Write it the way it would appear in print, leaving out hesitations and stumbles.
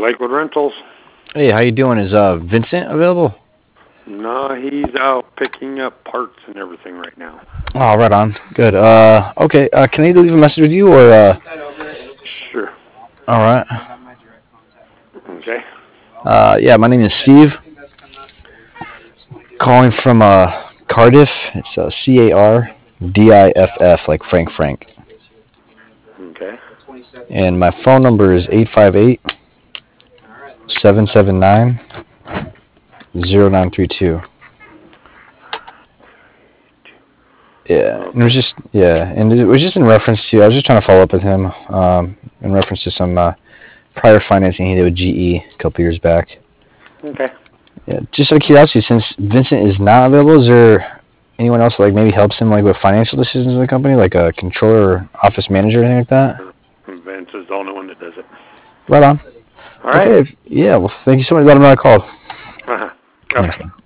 Lakewood Rentals. Hey, how you doing? Is Vincent available? No, he's out picking up parts and everything right now. Oh, right on. Good. Okay. Can I leave a message with you or? Sure. All right. Okay. Yeah, my name is Steve. Calling from Cardiff. It's Cardiff, like Frank. Okay. And my phone number is 858-779-0932. Yeah, and it was just in reference to. I was just trying to follow up with him, in reference to some prior financing he did with GE a couple years back. Okay. Yeah, just out of curiosity, since Vincent is not available, is there anyone else that, like, maybe helps him, like, with financial decisions in the company, like a controller or office manager or anything like that? Vince is the only one that does it. Right on. All right. Okay. Yeah. Well, thank you so much. Let him know I called. Uh-huh. Okay. Thanks, man.